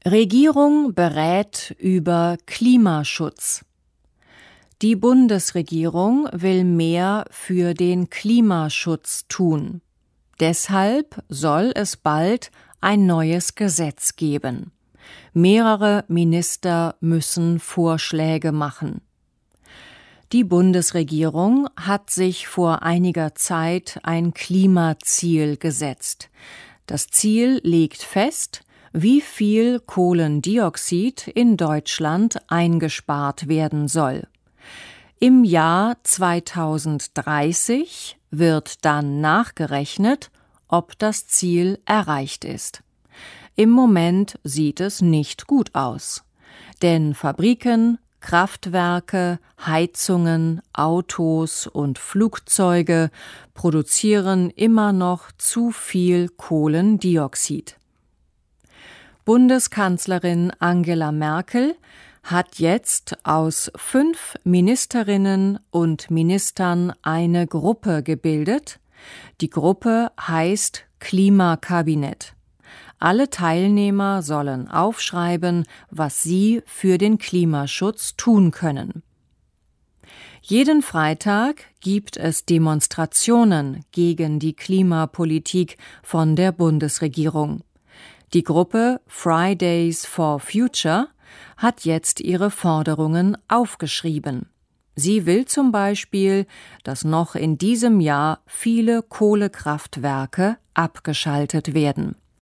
Regierung berät über Klimaschutz. Die Bundesregierung will mehr für den Klimaschutz tun. Deshalb soll es bald ein neues Gesetz geben. Mehrere Minister müssen Vorschläge machen. Die Bundesregierung hat sich vor einiger Zeit ein Klimaziel gesetzt. Das Ziel legt fest, wie viel Kohlendioxid in Deutschland eingespart werden soll. Im Jahr 2030 wird dann nachgerechnet, ob das Ziel erreicht ist. Im Moment sieht es nicht gut aus, denn Fabriken, Kraftwerke, Heizungen, Autos und Flugzeuge produzieren immer noch zu viel Kohlendioxid. Bundeskanzlerin Angela Merkel hat jetzt aus 5 Ministerinnen und Ministern eine Gruppe gebildet. Die Gruppe heißt Klimakabinett. Alle Teilnehmer sollen aufschreiben, was sie für den Klimaschutz tun können. Jeden Freitag gibt es Demonstrationen gegen die Klimapolitik von der Bundesregierung. Die Gruppe Fridays for Future hat jetzt ihre Forderungen aufgeschrieben. Sie will zum Beispiel, dass noch in diesem Jahr viele Kohlekraftwerke abgeschaltet werden.